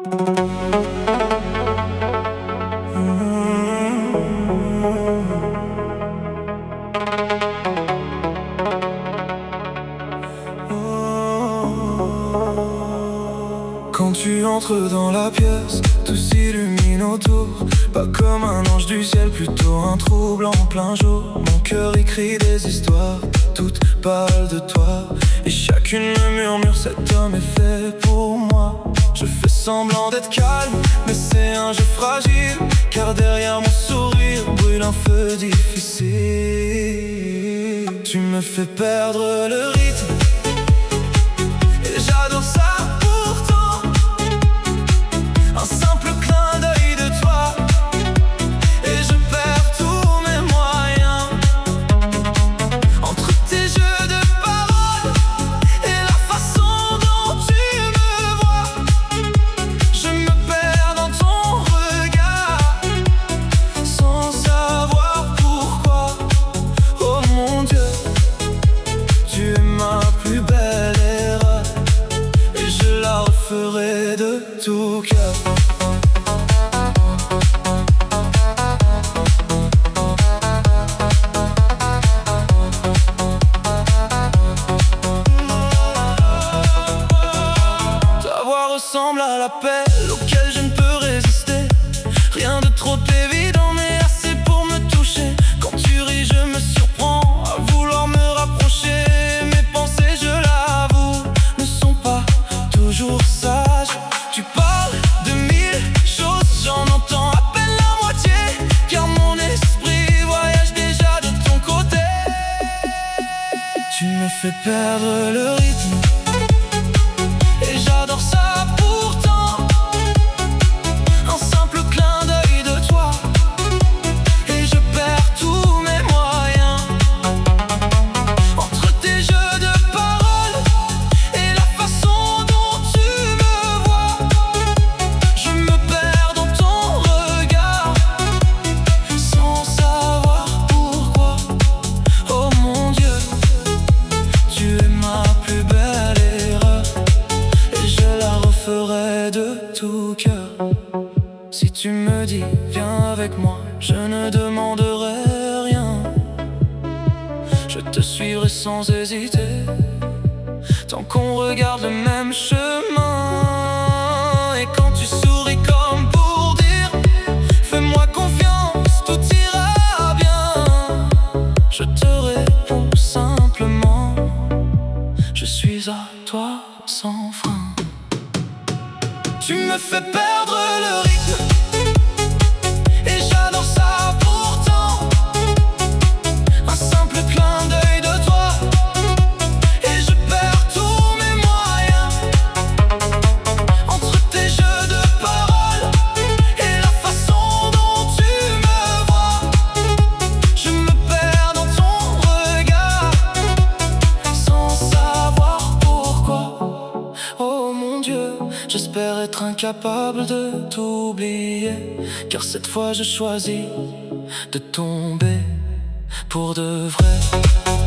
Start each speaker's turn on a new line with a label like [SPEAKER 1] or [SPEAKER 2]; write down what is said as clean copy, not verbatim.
[SPEAKER 1] Quand tu entres dans la pièce, tout s'illumine autour. Pas comme un ange du ciel, plutôt un trouble en plein jour. Mon cœur écrit des histoires, toutes parlent de toi. Et chacune me murmure, cet homme est fait pour moi. Je fais semblant d'être calme, mais c'est un jeu fragile. Car derrière mon sourire brûle un feu difficile. Tu me fais perdre le rythme, et j'adore ça. Un simple clin d'œil de toi, et je perds tous mes moyens. Entre tes jeux de paroles et la façon dont tu me vois, je me perds dans ton regard, sans savoir pourquoi. Oh mon Dieu, tu es ma plus belle erreur, et je la referai de tout cœur. Ressemble à l'appel auquel je ne peux résister. Rien de trop évident mais assez pour me toucher. Quand tu ris je me surprends à vouloir me rapprocher. Mes pensées, je l'avoue, ne sont pas toujours sages. Tu parles de mille choses, j'en entends à peine la moitié, car mon esprit voyage déjà de ton côté. Tu me fais perdre le rythme, et j'adore ça. Si tu me dis viens avec moi, je ne demanderai rien. Je te suivrai sans hésiter, tant qu'on regarde le même chemin. Et quand tu souris comme pour dire fais-moi confiance, tout ira bien, je te réponds simplement, je suis à toi sans frein. Tu me fais perdre le rythme, et j'adore ça pourtant. Un simple clin d'œil de toi, et je perds tous mes moyens. Entre tes jeux de paroles et la façon dont tu me vois, je me perds dans ton regard, sans savoir pourquoi. Oh mon Dieu, j'espère être incapable de t'oublier, car cette fois je choisis de tomber pour de vrai.